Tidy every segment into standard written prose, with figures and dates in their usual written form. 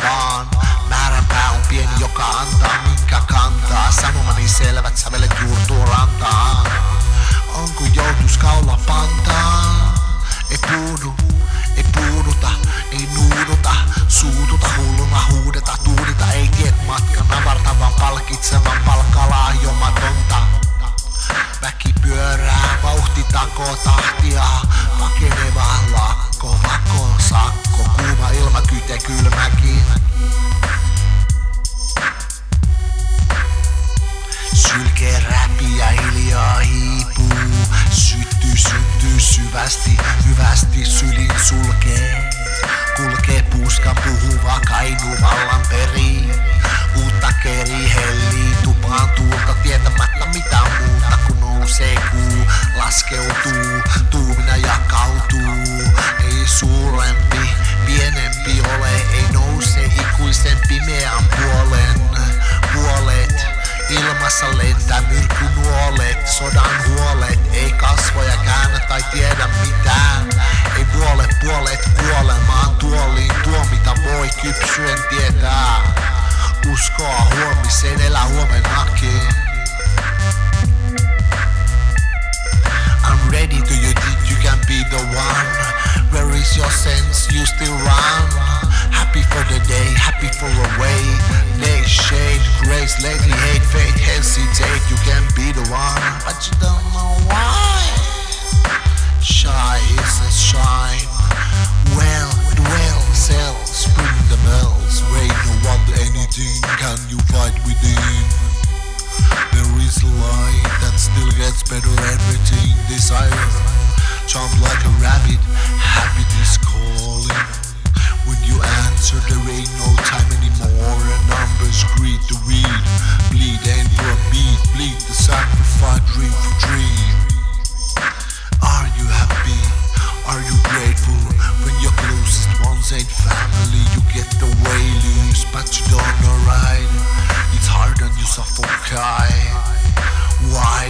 vaan. Määränpää on pieni, joka antaa minkä kantaa. Sanomani selvät sävelet juurtuu rantaan. Onko joutus kaula pantaan? Ei puuduta, ei nuuduta. Suututa, hulluna huudeta, tuudita. Ei tiet matkan avartavan palkitsevan palkkalahjomatonta. Väki pyörää, vauhti takoo tahtia. Pakeneva lakko, sakko. Kuuma ilma, kyte, kylmäkin. Sylkee räpi ja hiljaa hiipuu. Syttyy, syntyy syvästi, hyvästi sylin sulkee. Kulkee puuskan puhuva Kainuu vallan periin. Uutta keri hellii tupaan tuulta tietämättä mitä muuta kun nousee kuu. Laskeutuu, tuumina jakautuu. Ei suurempi, pienempi ole. Ei nouse ikuisen pimeän puolet. Ilmassa lentää myrkkynuolet, sodan huolet. Ei kasvoja käännä tai tiedä mitään. Ei puolet kuolemaan tuoliin tuomita voi kypsyen tietää. Uskoa huomiseen elää huomennakin. I'm ready, do you think you can be the one? Where is your sense, you still run? Happy for the day, happy for a way. Day, shade, grace, lately hate, fate, hesitate. You can be the one, but you don't know why. Shy is a shine. Well, dwell, sell, spring the bells. Rain, no want anything, can you fight within? There is a light that still gets better everything desire. Jump like a rabbit, habit is calling. When you answer there ain't no time anymore. And numbers greet the read. Bleed aim for a beat, bleed the sacrifice, dream for dream. Are you happy? Are you grateful? When your closest ones ain't family, you get the way loose, but you don't know right. It's hard and you suffocate. Why?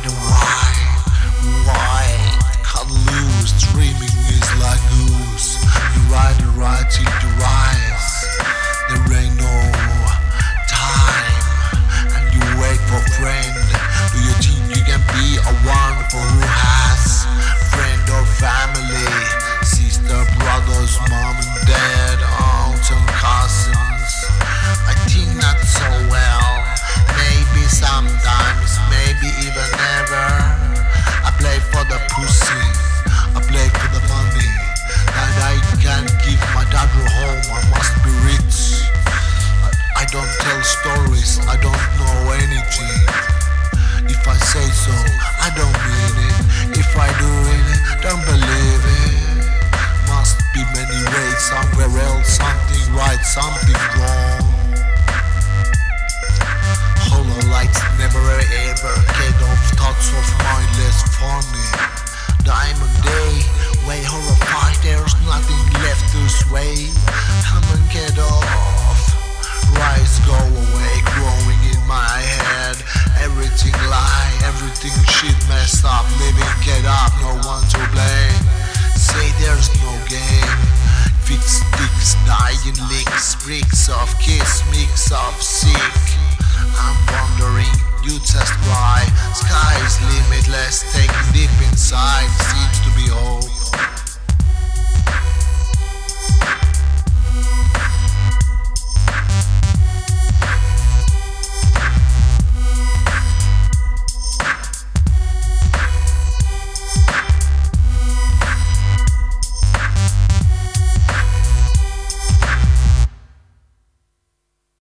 Cut loose, dreaming is like goose. You ride it right till you rise. There ain't no time, and you wait for friend. Do you think you can be a one for who has friend or family? Sister, brothers, mom and dad, aunts and cousins. I think not so well. Maybe sometimes, maybe even never. I play for the pussy, I play for the money. And I can't give my daughter home, I must be rich. I don't tell stories, I don't know anything. If I say so, I don't mean it. If I do it, don't believe it. Must be many ways, somewhere else, something right, something wrong. Hollow lights never ever get off thoughts of mindless funny. Diamond day, way horrified, there's nothing left to sway. Come and get off, rise, go away, growing in my head. Everything lie, everything shit messed up. Living, get up, no one to blame. Say there's no game. Fix sticks, dying licks, bricks of kiss, mix of sick. I'm wondering, you just why. Sky is limitless, take